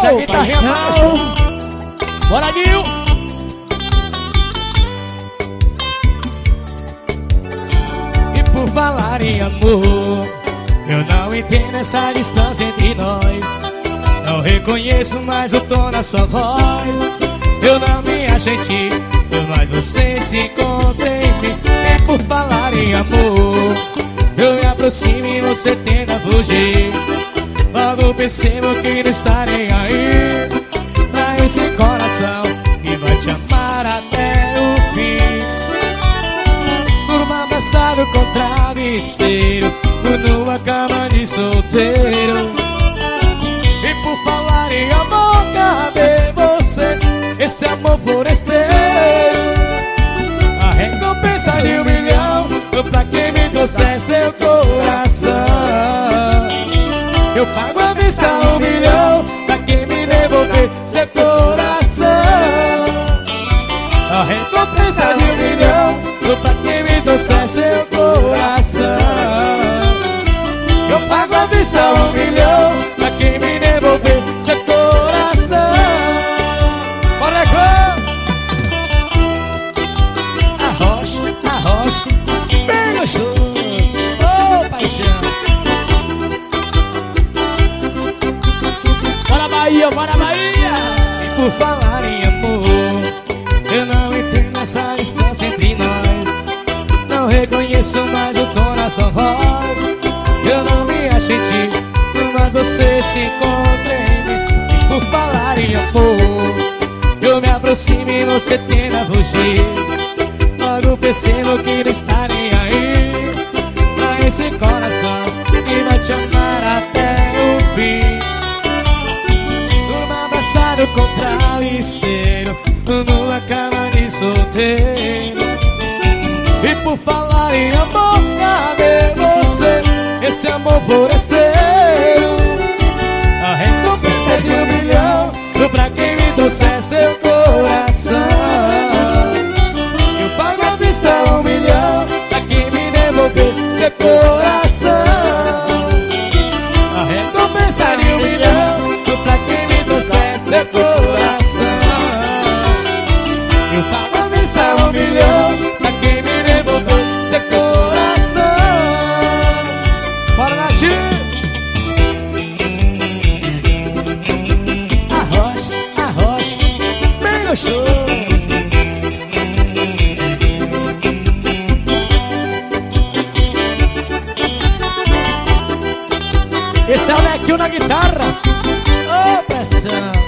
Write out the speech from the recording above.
Essa é a guitarrinha macho. Bora, Nil. E por falar em amor, eu não entendo essa distância entre nós. Não reconheço mais o tom da sua voz. Eu não me acho em ti, mas você se encontra em mim. E por falar em amor, eu me aproximo e você tenta fugir. Logo percebo que não está nem aí pra esse coração que vai te amar até o fim. Durma abraçado com travesseiro, numa cama de solteiro. E por falar em amor, cadê você? Esse amor forasteiro. A recompensa de 1 milhão pra quem me trouxer seu coração. Eu pago à vista 1 milhão pra quem me devolver seu coração. A recompensa de 1 milhão pra quem me trouxer seu coração. Eu pago à vista 1 milhão pra quem me devolver seu coração. Bora, arrocha, bem gostoso. Ô, paixão. Bora, Bahia. E por falar em amor, eu não entendo essa distância entre nós. Não reconheço mais o tom da sua voz. Eu não me acho em ti, mas você se encontra em mim. E por falar em amor, eu me aproximo e você tenta fugir. Logo percebo que não está nem aí pra esse coração que vai te amar até o fim. Durma abraçado com travesseiro, numa cama de solteiro. E por falar em amor, cadê você? Esse amor forasteiro. A recompensa é de 1 milhão pra quem me trouxer seu coração. Eu pago à vista 1 milhão pra quem me devolver seu coração. A recompensa é de 1 milhão pra quem me trouxer seu coração. Eu pago à vista 1 milhão pra quem me devolver seu coração. Bora, Nath! Arrocha, bem gostoso. Esse é o Nequinho na guitarra. Ô, pressão.